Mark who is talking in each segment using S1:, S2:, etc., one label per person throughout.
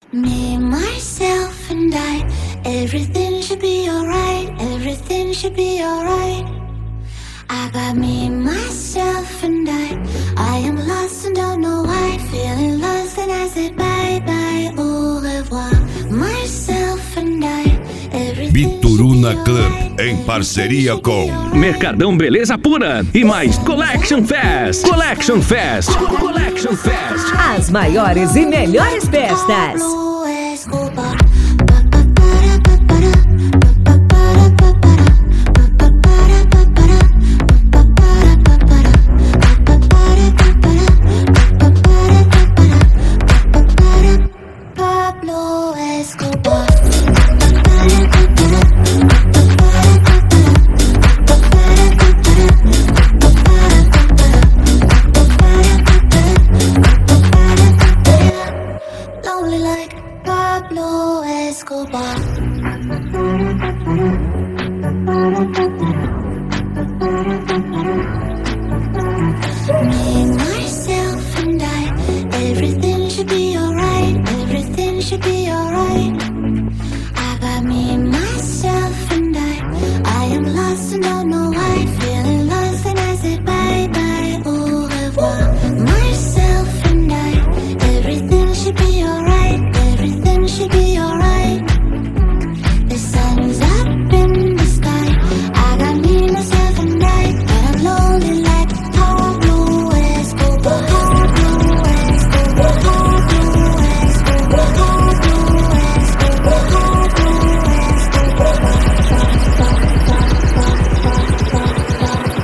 S1: Me, myself and I. Everything should be alright. Everything should be alright. I got me, myself and I am lost and don't know why. Feeling lost and I said bye bye, au revoir. Myself and I.
S2: Bituruna Club, em parceria com
S3: Mercadão Beleza Pura e mais Collection Fest. Collection Fest. Collection Fest.
S4: As maiores e melhores festas.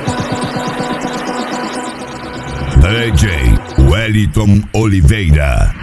S2: DJ Wellington Oliveira.